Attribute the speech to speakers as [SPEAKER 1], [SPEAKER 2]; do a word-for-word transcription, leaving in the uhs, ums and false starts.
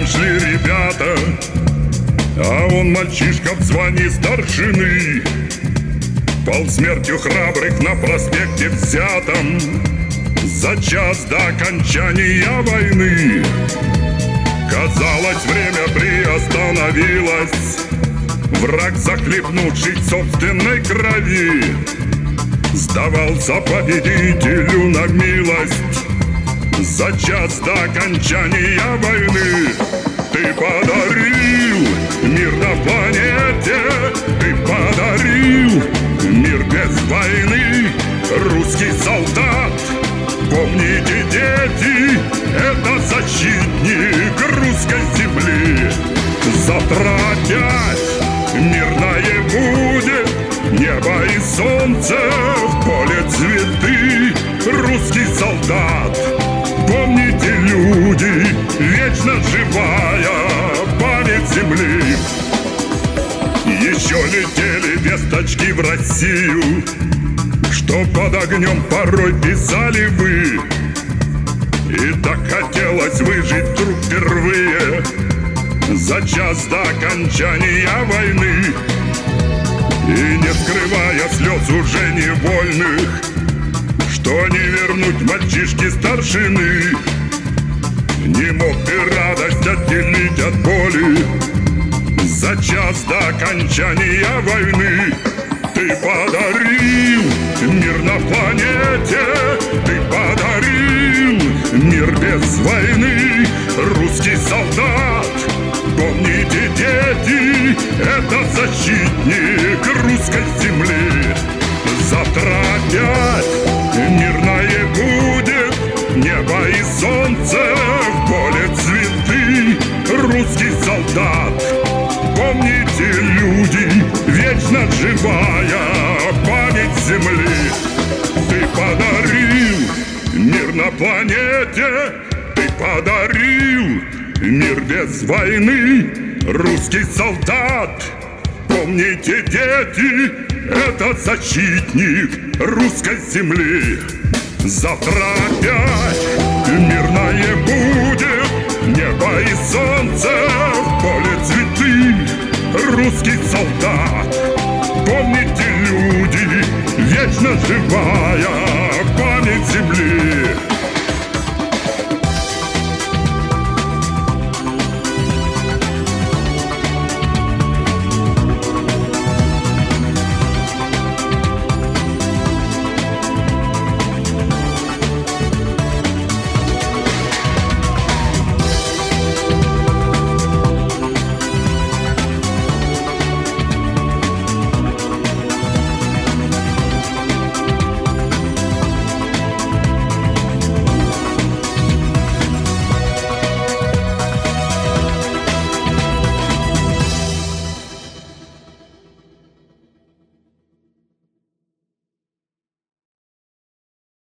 [SPEAKER 1] рядом шли ребята, а он мальчишка в звании старшины. Полсмертью храбрых на проспекте взятом за час до окончания войны. Казалось, время приостановилось, враг, захлебнувшись в собственной крови, сдавался победителю на милость за час до окончания войны. Ты подарил мир на планете, ты подарил мир без войны. Русский солдат, помните, дети, это защитник русской земли. Завтра опять мирное будет небо и солнце, в поле цветы. Русский солдат, помните, люди, вечно живая память земли. Еще летели весточки в Россию, что под огнем порой писали вы. И так хотелось выжить вдруг впервые за час до окончания войны. И не скрывая слез уже невольных, что не вернуть мальчишки старшины, не мог ты радость отделить от боли за час до окончания войны. Ты подарил мир на планете, ты подарил мир без войны. Русский солдат, помните, дети, это защитник русской земли. Завтра опять мирное будет небо и солнце, в поле цветы. Русский солдат, помните, люди, вечно живая память земли. Ты подарил мир на планете, ты подарил мир без войны. Русский солдат, помните, дети, это защитник русской земли. Завтра опять мирное будет небо и солнце, в поле цветы. Русский солдат, помните, люди, вечно живая память земли.